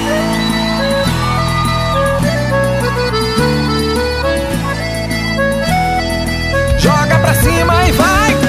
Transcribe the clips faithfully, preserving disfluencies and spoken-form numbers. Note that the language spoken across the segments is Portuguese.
Joga pra cima e vai!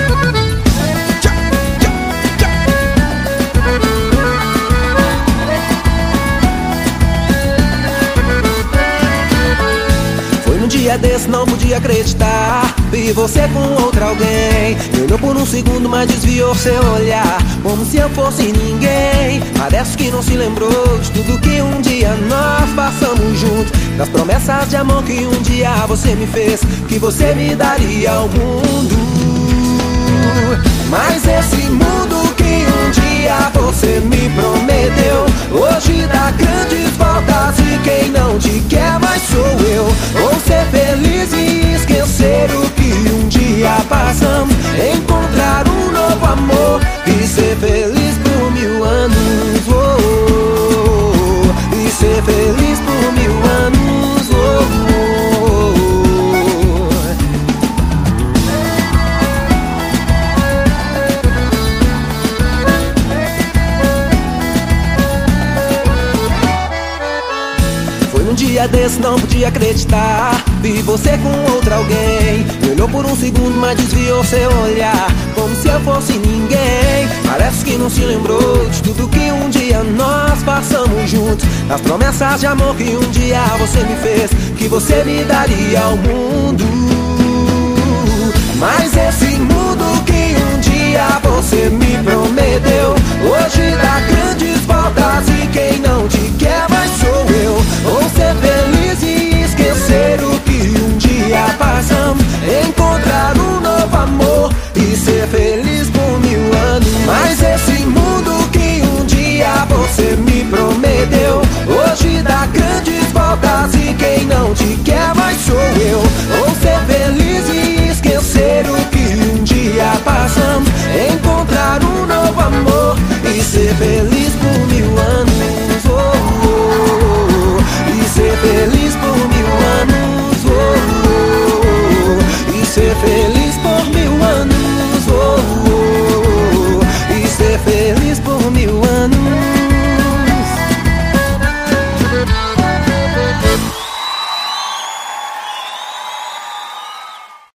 Foi num dia desse, não podia acreditar. Vi você com outra alguém. Me olhou por um segundo, mas desviou seu olhar, como se eu fosse ninguém. Parece que não se lembrou de tudo que um dia nós passamos juntos, das promessas de amor que um dia você me fez, que você me daria ao mundo. Mas esse mundo que um dia você me prometeu, hoje dá grandes voltas e quem não te quer mais sou eu. Vou ser feliz e esquecer o que um dia passamos, encontrar um novo amor e ser feliz por mil anos. Oh, oh, oh, e ser feliz por mil anos. Oh, oh, oh. Um dia desse, não podia acreditar. Vi você com outra alguém. Me olhou por um segundo, mas desviou seu olhar, como se eu fosse ninguém. Parece que não se lembrou de tudo que um dia nós passamos juntos, das promessas de amor que um dia você me fez, que você me daria ao mundo. Mas esse mundo que um dia você me prometeu, hoje dá grandes voltas e quem não te quer mais sou eu. Vou ser feliz e esquecer o que um dia passamos, encontrar um novo amor e ser feliz por mil anos. Mas esse mundo que um dia você me prometeu, hoje dá grandes voltas e quem não te quer mais sou eu. Vou ser feliz e esquecer o que um dia passamos, encontrar um novo amor e ser feliz